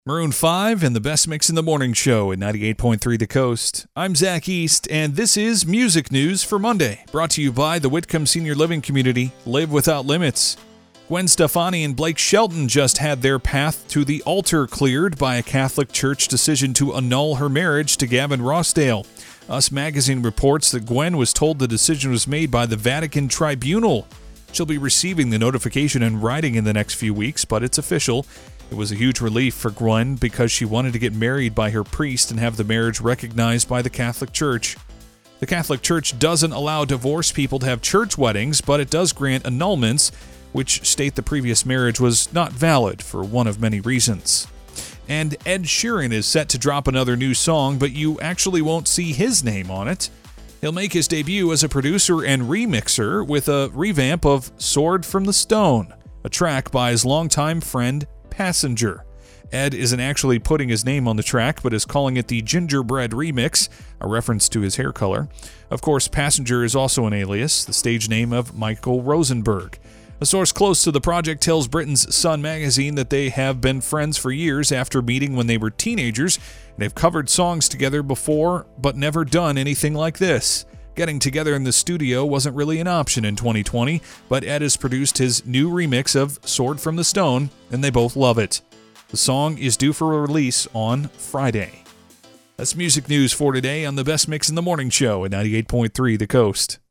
Maroon 5 and the best mix in the morning show at 98.3 The Coast. I'm Zach East, and this is Music News for Monday, brought to you by the Whitcomb Senior Living Community, Live Without Limits. Gwen Stefani and Blake Shelton just had their path to the altar cleared by a Catholic Church decision to annul her marriage to Gavin Rossdale. Us Magazine reports that Gwen was told the decision was made by the Vatican Tribunal. She'll be receiving the notification in writing in the next few weeks, but it's official. It was a huge relief for Gwen because she wanted to get married by her priest and have the marriage recognized by the Catholic Church. The Catholic Church doesn't allow divorced people to have church weddings, but it does grant annulments, which state the previous marriage was not valid for one of many reasons. And Ed Sheeran is set to drop another new song, but you actually won't see his name on it. He'll make his debut as a producer and remixer with a revamp of Sword from the Stone, a track by his longtime friend Passenger. Ed isn't actually putting his name on the track, but is calling it the Gingerbread Remix, a reference to his hair color. Of course, Passenger is also an alias, the stage name of Michael Rosenberg. A source close to the project tells Britain's Sun magazine that they have been friends for years after meeting when they were teenagers, and they've covered songs together before, but never done anything like this. Getting together in the studio wasn't really an option in 2020, but Ed has produced his new remix of Sword from the Stone, and they both love it. The song is due for a release on Friday. That's music news for today on the best mix in the morning show at 98.3 The Coast.